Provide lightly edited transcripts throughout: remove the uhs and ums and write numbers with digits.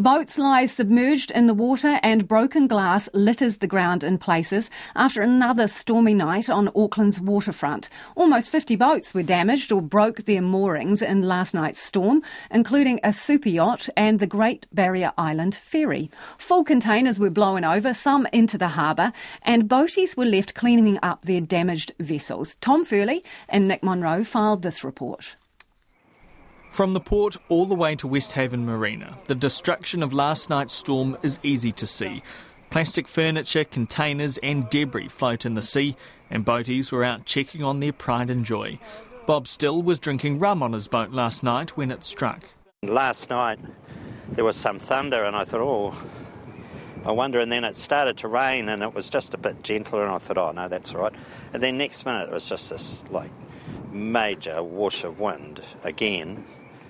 Boats lie submerged in the water and broken glass litters the ground in places after another stormy night on Auckland's waterfront. Almost 50 boats were damaged or broke their moorings in last night's storm, including a super yacht and the Great Barrier Island ferry. Full containers were blown over, some into the harbour, and boaties were left cleaning up their damaged vessels. Tom Furley and Nick Monroe filed this report. From the port all the way to Westhaven Marina, the destruction of last night's storm is easy to see. Plastic furniture, containers and debris float in the sea, and boaties were out checking on their pride and joy. Bob Still was drinking rum on his boat last night when it struck. Last night there was some thunder and I thought, I wonder, and then it started to rain and it was just a bit gentler and I thought, no, that's all right. And then next minute it was just this major whoosh of wind again.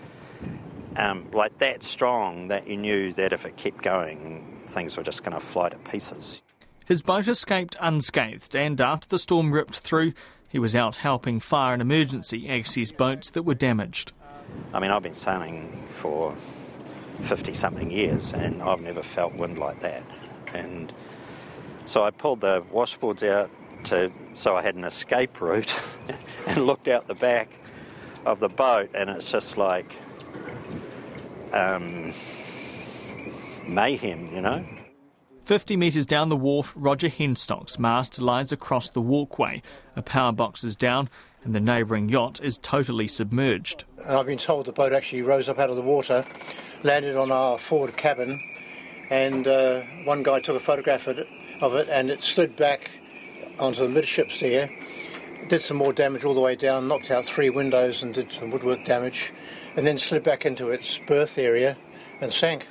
That strong that you knew that if it kept going, things were just going to fly to pieces. His boat escaped unscathed, and after the storm ripped through, he was out helping fire and emergency access boats that were damaged. I've been sailing for 50-something years, and I've never felt wind like that. And so I pulled the washboards out so I had an escape route and looked out the back of the boat, and it's just like mayhem, 50 metres down the wharf, Roger Henstock's mast lies across the walkway. A power box is down and the neighbouring yacht is totally submerged. And I've been told the boat actually rose up out of the water, landed on our forward cabin, and one guy took a photograph of it and it slid back onto the midships there. Did some more damage all the way down, knocked out 3 windows and did some woodwork damage, and then slid back into its berth area and sank.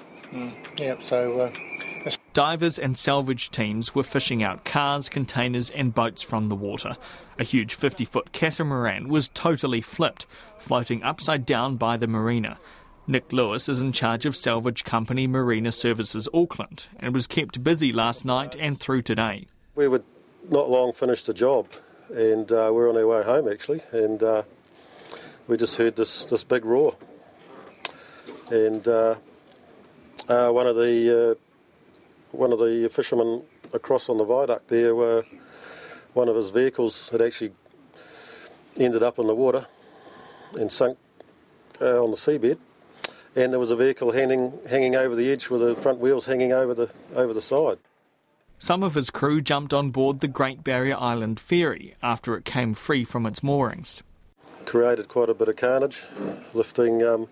Divers and salvage teams were fishing out cars, containers and boats from the water. A huge 50-foot catamaran was totally flipped, floating upside down by the marina. Nick Lewis is in charge of salvage company Marina Services Auckland and was kept busy last night and through today. We would not long finish the job, and we're on our way home actually, and we just heard this big roar, and one of the fishermen across on the viaduct there, one of his vehicles had actually ended up in the water and sunk on the seabed, and there was a vehicle hanging over the edge with the front wheels hanging over the side. Some of his crew jumped on board the Great Barrier Island ferry after it came free from its moorings. Created quite a bit of carnage, lifting the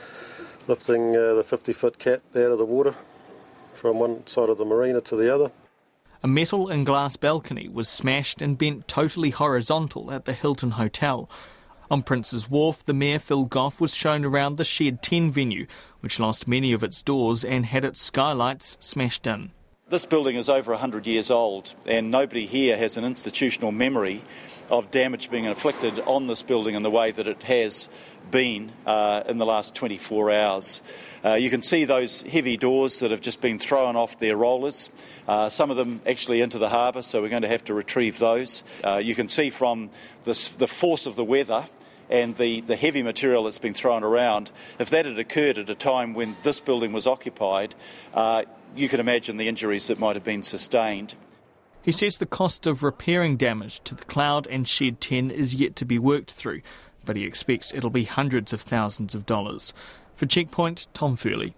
50-foot cat out of the water from one side of the marina to the other. A metal and glass balcony was smashed and bent totally horizontal at the Hilton Hotel. On Prince's Wharf, the Mayor Phil Goff was shown around the Shed 10 venue, which lost many of its doors and had its skylights smashed in. This building is over 100 years old, and nobody here has an institutional memory of damage being inflicted on this building in the way that it has been in the last 24 hours. You can see those heavy doors that have just been thrown off their rollers, some of them actually into the harbour, so we're going to have to retrieve those. You can see from the force of the weather and the heavy material that's been thrown around, if that had occurred at a time when this building was occupied, you can imagine the injuries that might have been sustained. He says the cost of repairing damage to the Cloud and Shed 10 is yet to be worked through, but he expects it'll be hundreds of thousands of dollars. For Checkpoint, Tom Furley.